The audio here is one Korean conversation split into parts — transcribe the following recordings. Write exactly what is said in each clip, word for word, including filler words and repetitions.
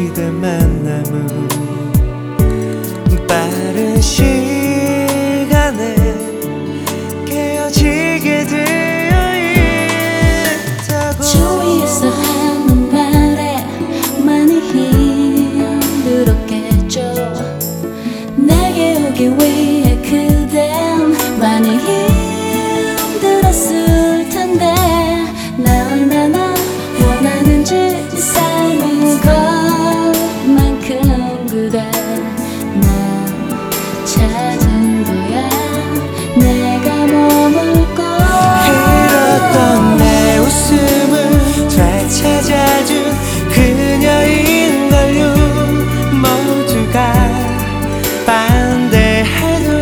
기대 만남은 빠른 시간에 깨어지게 되어 있다고. 주위에서 하는 말에 많이 힘들었겠죠. 내게 오기 위해 그댄 많이 힘들었을 텐데 나 얼마나 원하는지 삶은 것만큼 그대 난 찾은 거야. 내가 머물 걸. 잃었던 내 웃음을 되찾아준 그녀인걸요. 모두가 반대해도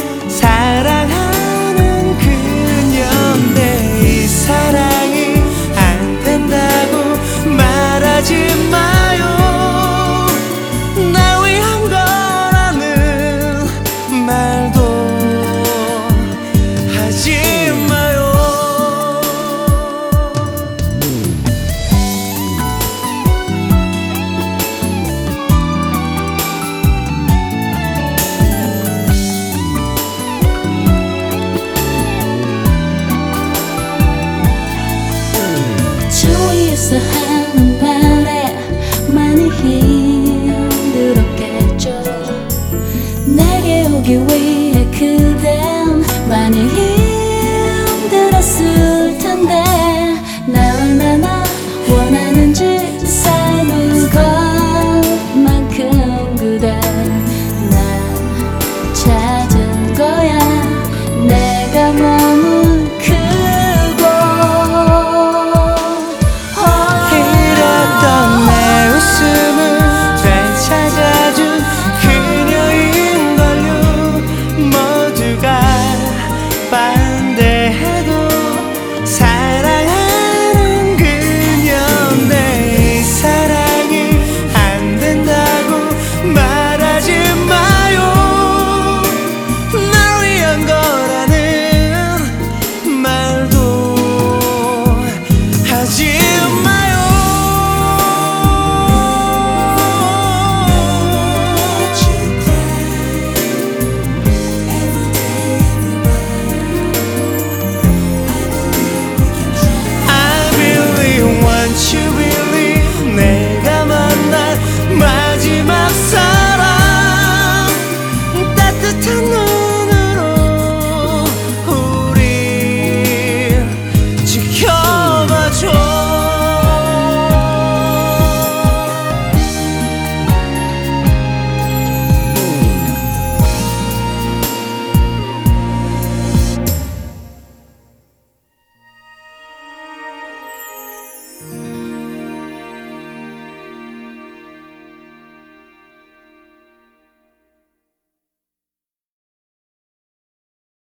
사랑하는 그녀인데 이 사랑이 안 된다고 말하지 마요. 날 위한 거라는 말도 하지 마요. 주위에서